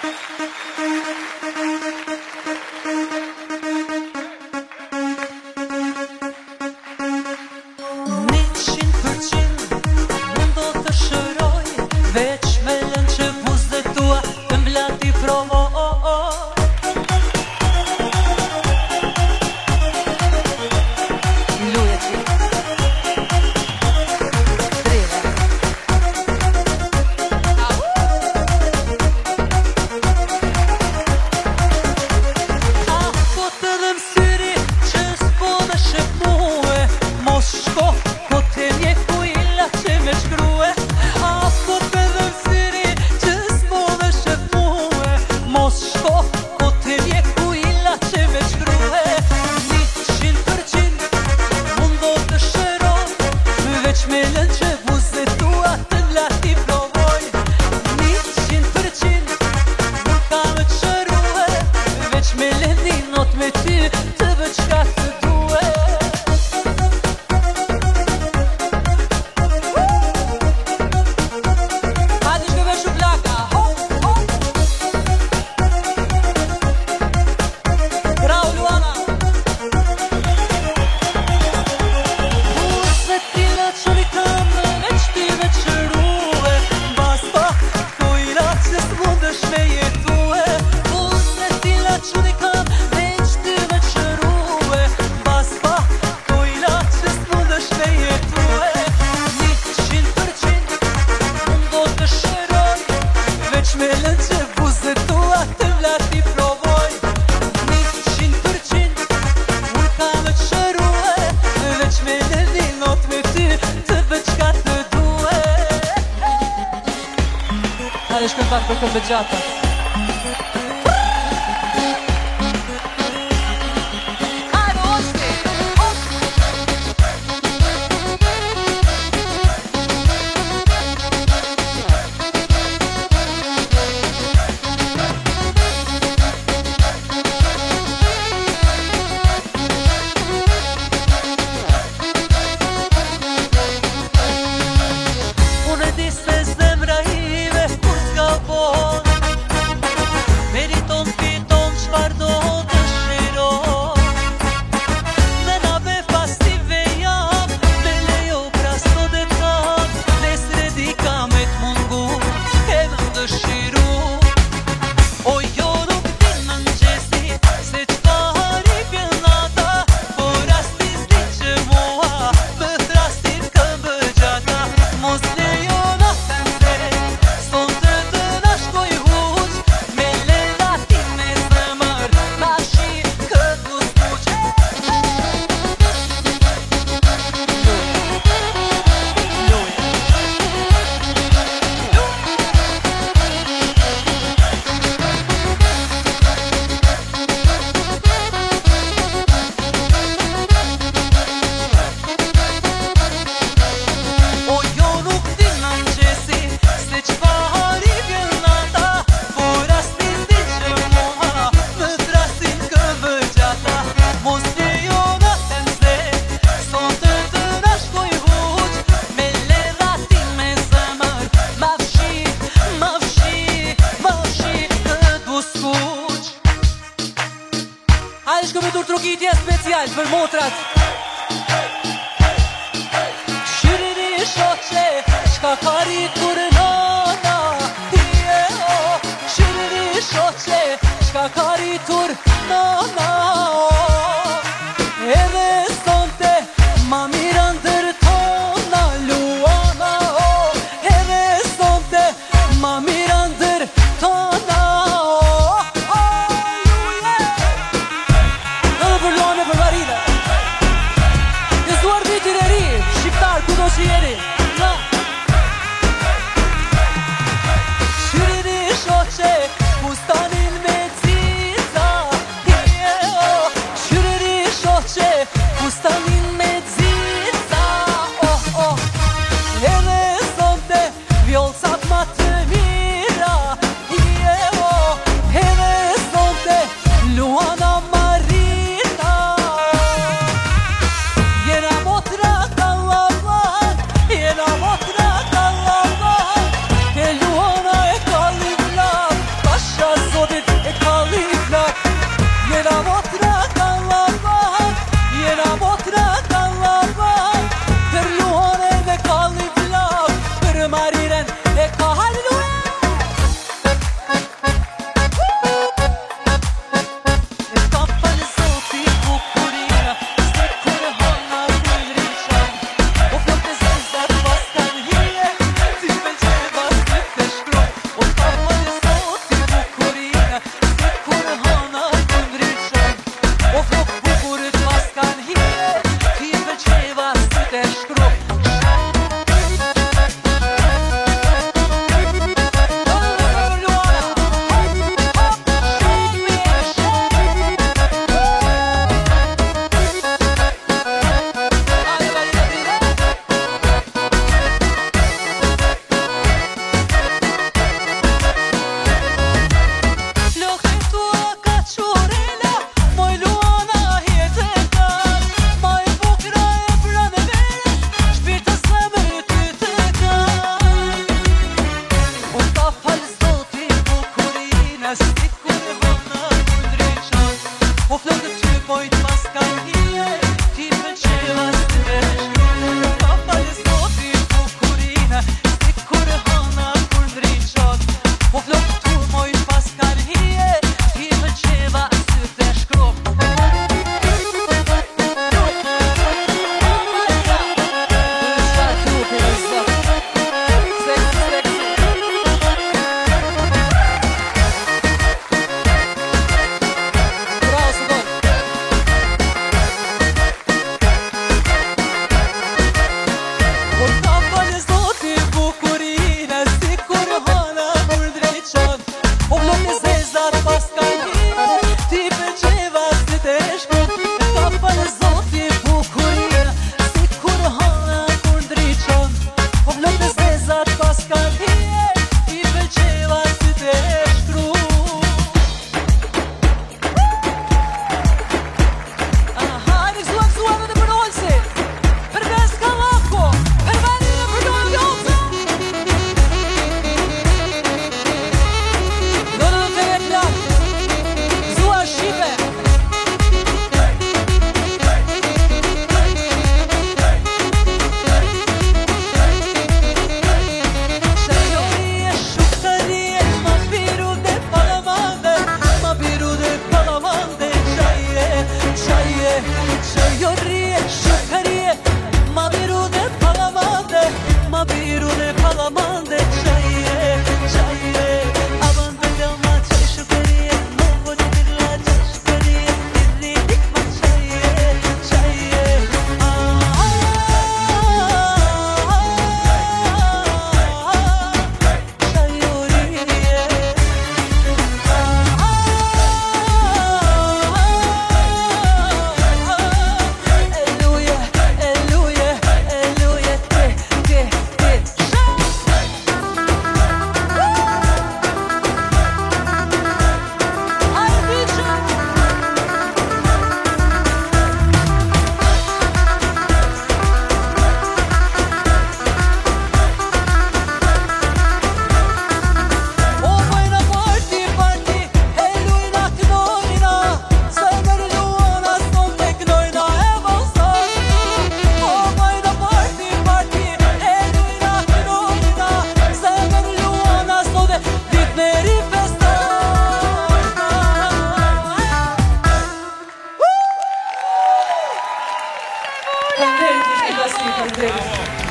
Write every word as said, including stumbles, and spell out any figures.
Ależ ten pan tylko wydziata. Hajdeți că mi dur trughitie special per motrat. Shiriri shoche shkakari turnana Ieo Shiriri shoche shkakari turnana Eve sonte mamirandır tona luana Eve sonte mamirandır tona Shiri Shiriri shoche Pustanin medziza Shiriri shoche Pustanin medziza Oh oh Eve sonte Vjolcat ma të mira Eve sonte Luana Marina Jena motra Pasha pas ka hije, ti pëlqeva si të shkurt. Ka falë Zoti bukuria, si kur hana kur ndriçon. Po vlon të zezat pas ka hije, ti pëlqeva si të shkurt. Aha, gëzuar gëzuar edhe për Olsi, për Veska Lako, për Marina, për Noel Joca. Dore do të vetë lak, gëzuar Shqipe. Shajorije, shuktarije, ma biru dhe palamande, ma biru dhe palamande, qaje, qaje. Shajorije, shuktarije, ma biru dhe palamande, ma biru dhe palamande, qaje, qaje. Avante lama qaj shuktarije, më vodi dirla qaj shuktarije, dirri dikma qaje, qaje. Eluja, eluja, eluja, te, te, te. Ajde, biće. Ovojna parti, parti, e lujna knojna, zemër luana son të knojna e vazhdojna. Ovojna parti, parti, e lujna knojna, zemër luana son të dit meri festojna. Faleminderit, ishte klasik, faleminderit.